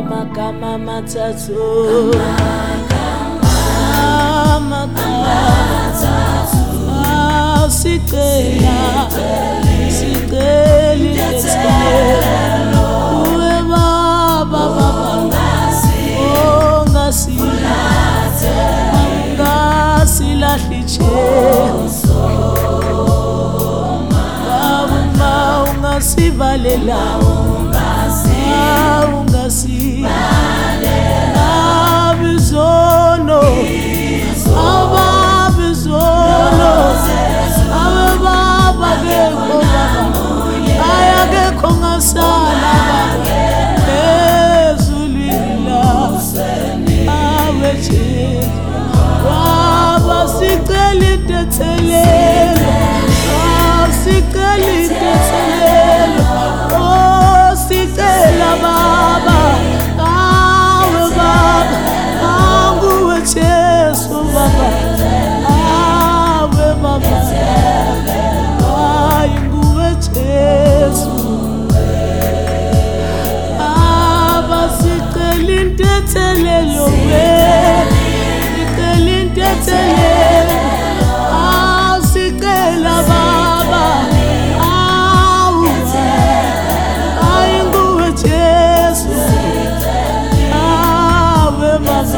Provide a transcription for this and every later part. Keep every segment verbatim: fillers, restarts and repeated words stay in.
Amagama matatu, amagama matatu, sikela, sikeli letelo, uwe baba baba, oh ngasi, ngasi lahliche, ngabuma ngasi valela, ngasi valela, abizono, ababizono, ababa geko baba, ayageko ngasala baba, ezulila, aweche, waba sikeli tethelelo, sikeli tethelelo, oh sikela baba, awe baba, anguwe Jesu baba, awe baba, ayinguwe Jesu, aba sikeli tethelelo we, sikeli tethelelo, ah sikela baba, awe ayinguwe Jesu, awe baba,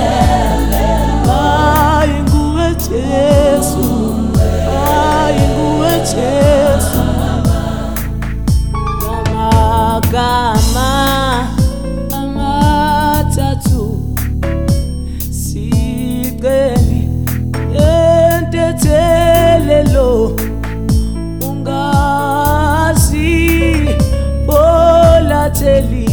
ayinguwe Jesu, ayinguwe Jesu. Amagama amathathu, sikeli entethelelo, ungasi volatheli.